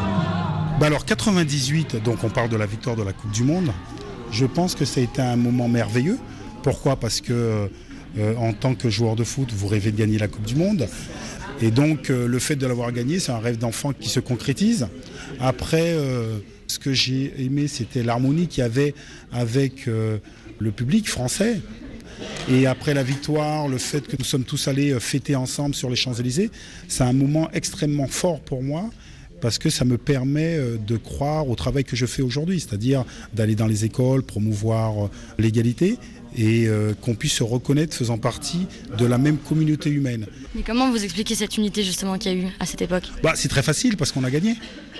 Bah alors quatre-vingt-dix-huit, donc on parle de la victoire de la Coupe du Monde. Je pense que ça a été un moment merveilleux. Pourquoi ? Parce que euh, en tant que joueur de foot, vous rêvez de gagner la Coupe du Monde. Et donc euh, le fait de l'avoir gagné, c'est un rêve d'enfant qui se concrétise. Après, euh, ce que j'ai aimé, c'était l'harmonie qu'il y avait avec euh, le public français. Et après la victoire, le fait que nous sommes tous allés fêter ensemble sur les Champs-Élysées, c'est un moment extrêmement fort pour moi. parce que ça me permet de croire au travail que je fais aujourd'hui, c'est-à-dire d'aller dans les écoles, promouvoir l'égalité et euh, qu'on puisse se reconnaître faisant partie de la même communauté humaine. Mais comment vous expliquez cette unité justement qu'il y a eu à cette époque ? Bah, c'est très facile parce qu'on a gagné.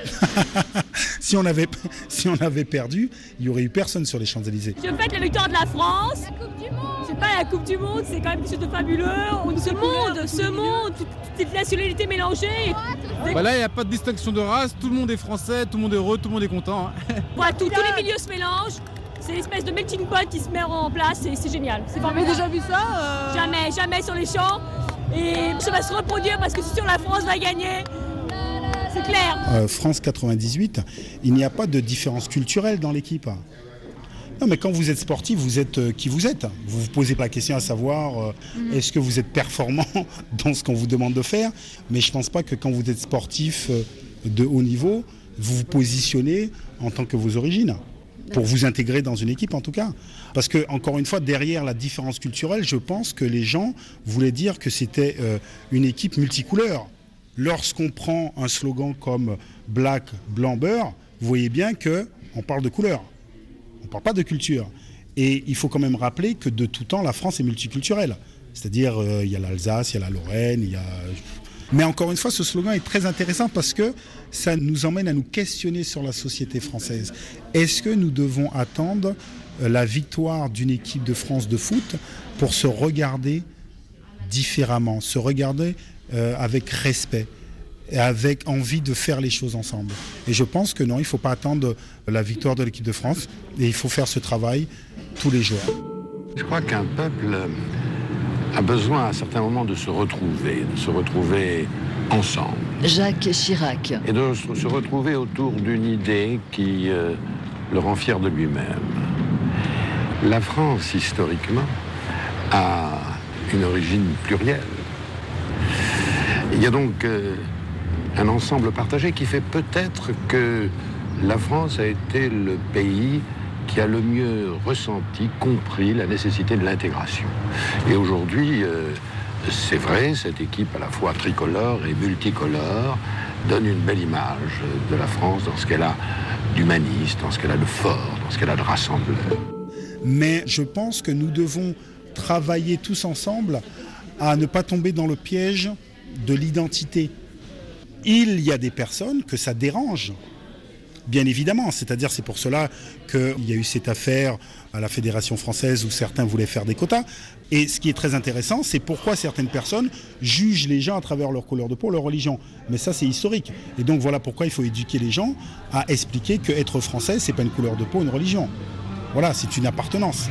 si, on avait, si on avait perdu, il n'y aurait eu personne sur les Champs-Élysées. Je fête la victoire de la France. La Coupe du Monde. C'est pas la Coupe du Monde, c'est quand même quelque chose de fabuleux. On ce monde, ce monde, toute cette nationalité mélangée. Bah là, il n'y a pas de distinction de race, tout le monde est français, tout le monde est heureux, tout le monde est content. Hein. Voilà, tous les milieux se mélangent. C'est l'espèce de melting pot qui se met en place et c'est génial. C'est formidable. Vous avez déjà vu ça euh... Jamais, jamais sur les champs. Et ça va se reproduire parce que c'est sûr la France va gagner. C'est clair. Euh, France quatre-vingt-dix-huit, il n'y a pas de différence culturelle dans l'équipe. Non, mais quand vous êtes sportif, vous êtes euh, qui vous êtes. Vous vous posez pas la question à savoir euh, mm-hmm. est-ce que vous êtes performant dans ce qu'on vous demande de faire. Mais je pense pas que quand vous êtes sportif euh, de haut niveau, vous vous positionnez en tant que vos origines. Pour vous intégrer dans une équipe en tout cas. Parce que, encore une fois, derrière la différence culturelle, je pense que les gens voulaient dire que c'était euh, une équipe multicouleur. Lorsqu'on prend un slogan comme Black, Blanc, Beurre, vous voyez bien qu'on parle de couleur. On ne parle pas de culture. Et il faut quand même rappeler que de tout temps, la France est multiculturelle. C'est-à-dire, il euh, y a l'Alsace, il y a la Lorraine, il y a... Mais encore une fois, ce slogan est très intéressant parce que ça nous emmène à nous questionner sur la société française. Est-ce que nous devons attendre la victoire d'une équipe de France de foot pour se regarder différemment, se regarder euh, avec respect et avec envie de faire les choses ensemble? Et je pense que non, il ne faut pas attendre la victoire de l'équipe de France et il faut faire ce travail tous les jours. Je crois qu'un peuple a besoin à un certain moment de se retrouver, de se retrouver ensemble. Jacques Chirac. Et de se retrouver autour d'une idée qui euh, le rend fier de lui-même. La France, historiquement, a une origine plurielle. Il y a donc euh, un ensemble partagé qui fait peut-être que la France a été le pays qui a le mieux ressenti, compris la nécessité de l'intégration. Et aujourd'hui, euh, c'est vrai, cette équipe à la fois tricolore et multicolore donne une belle image de la France dans ce qu'elle a d'humaniste, dans ce qu'elle a de fort, dans ce qu'elle a de rassembleur. Mais je pense que nous devons travailler tous ensemble à ne pas tomber dans le piège de l'identité. Il y a des personnes que ça dérange. Bien évidemment, c'est-à-dire c'est pour cela qu'il y a eu cette affaire à la Fédération française où certains voulaient faire des quotas. Et ce qui est très intéressant, c'est pourquoi certaines personnes jugent les gens à travers leur couleur de peau, leur religion. Mais ça, c'est historique. Et donc voilà pourquoi il faut éduquer les gens à expliquer qu'être français, c'est pas une couleur de peau, une religion. Voilà, c'est une appartenance.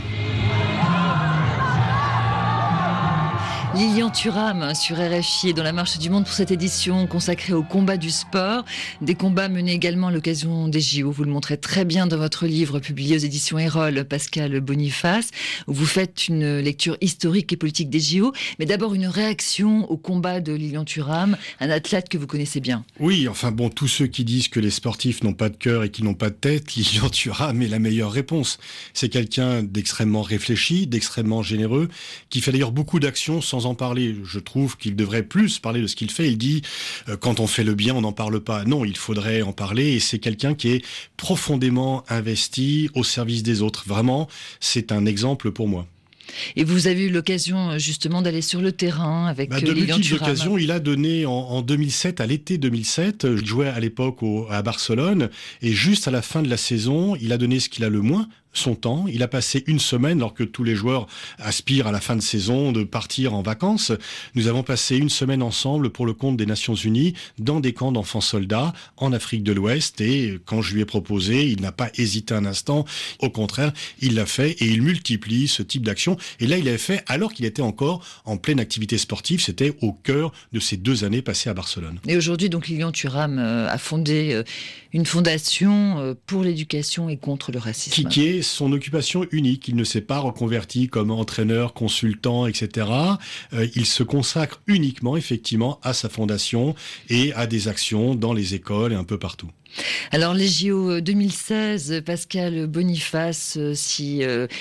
Lilian Thuram sur R F I et dans la Marche du Monde pour cette édition consacrée au combat du sport. Des combats menés également à l'occasion des J O. Vous le montrez très bien dans votre livre publié aux éditions Erol, Pascal Boniface, où vous faites une lecture historique et politique des J O. Mais d'abord une réaction au combat de Lilian Thuram, un athlète que vous connaissez bien. Oui, enfin bon, tous ceux qui disent que les sportifs n'ont pas de cœur et qui n'ont pas de tête, Lilian Thuram est la meilleure réponse. C'est quelqu'un d'extrêmement réfléchi, d'extrêmement généreux, qui fait d'ailleurs beaucoup d'actions sans en parler. Je trouve qu'il devrait plus parler de ce qu'il fait. Il dit euh, quand on fait le bien, on n'en parle pas. Non, il faudrait en parler et c'est quelqu'un qui est profondément investi au service des autres. Vraiment, c'est un exemple pour moi. Et vous avez eu l'occasion justement d'aller sur le terrain avec bah, de Lilian Thuram. De multiples occasions, il a donné en, en deux mille sept, à l'été deux mille sept, il jouait à l'époque au, à Barcelone et juste à la fin de la saison, il a donné ce qu'il a le moins, son temps. Il a passé une semaine, alors que tous les joueurs aspirent à la fin de saison de partir en vacances. Nous avons passé une semaine ensemble pour le compte des Nations Unies dans des camps d'enfants soldats en Afrique de l'Ouest. Et quand je lui ai proposé, il n'a pas hésité un instant. Au contraire, il l'a fait et il multiplie ce type d'action. Et là, il l'a fait alors qu'il était encore en pleine activité sportive. C'était au cœur de ces deux années passées à Barcelone. Et aujourd'hui, donc, Lilian Thuram a fondé une fondation pour l'éducation et contre le racisme. Qui, qui est son occupation unique. Il ne s'est pas reconverti comme entraîneur, consultant, et cetera. Euh, il se consacre uniquement, effectivement, à sa fondation et à des actions dans les écoles et un peu partout. Alors, les J O deux mille seize, Pascal Boniface, si... Euh,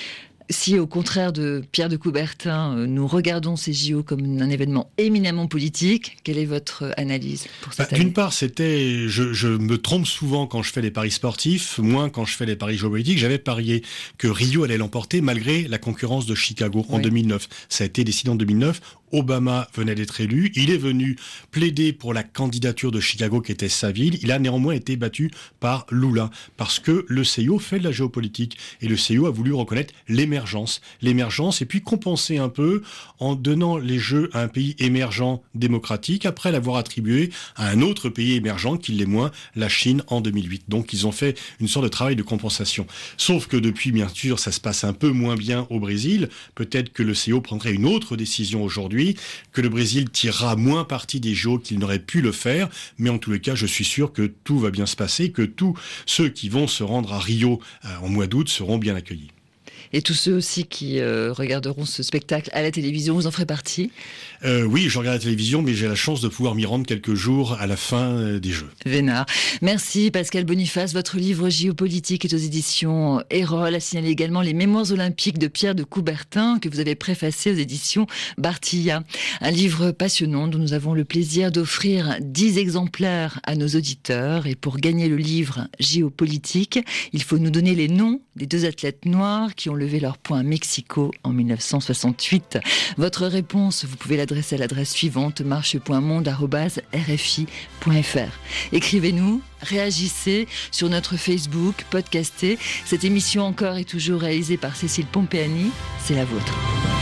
si au contraire de Pierre de Coubertin, nous regardons ces J O comme un événement éminemment politique, quelle est votre analyse pour cette bah, année ? D'une part, c'était, je, je me trompe souvent quand je fais les paris sportifs, moins quand je fais les paris géopolitiques. J'avais parié que Rio allait l'emporter malgré la concurrence de Chicago en oui. deux mille neuf. Ça a été décidé en deux mille neuf. Obama venait d'être élu. Il est venu plaider pour la candidature de Chicago, qui était sa ville. Il a néanmoins été battu par Lula, parce que le C I O fait de la géopolitique. Et le C I O a voulu reconnaître l'émergence. L'émergence, et puis compenser un peu en donnant les jeux à un pays émergent démocratique, après l'avoir attribué à un autre pays émergent qui l'est moins, la Chine, en deux mille huit. Donc ils ont fait une sorte de travail de compensation. Sauf que depuis, bien sûr, ça se passe un peu moins bien au Brésil. Peut-être que le C I O prendrait une autre décision aujourd'hui, que le Brésil tirera moins parti des J O qu'il n'aurait pu le faire, mais en tous les cas, je suis sûr que tout va bien se passer, que tous ceux qui vont se rendre à Rio euh, en mois d'août seront bien accueillis. Et tous ceux aussi qui euh, regarderont ce spectacle à la télévision, vous en ferez partie ? euh, Oui, je regarde la télévision, mais j'ai la chance de pouvoir m'y rendre quelques jours à la fin euh, des Jeux. Vénard. Merci Pascal Boniface. Votre livre Géopolitique est aux éditions Erol. A signalé également les Mémoires olympiques de Pierre de Coubertin que vous avez préfacé aux éditions Bartilla. Un livre passionnant dont nous avons le plaisir d'offrir dix exemplaires à nos auditeurs. Et pour gagner le livre Géopolitique, il faut nous donner les noms des deux athlètes noirs qui ont levé leur poing à Mexico en mille neuf cent soixante-huit. Votre réponse, vous pouvez l'adresser à l'adresse suivante, marche point monde arobase r f i point f r. Écrivez-nous, réagissez sur notre Facebook, podcastez. Cette émission encore et toujours réalisée par Cécile Pompeani. C'est la vôtre.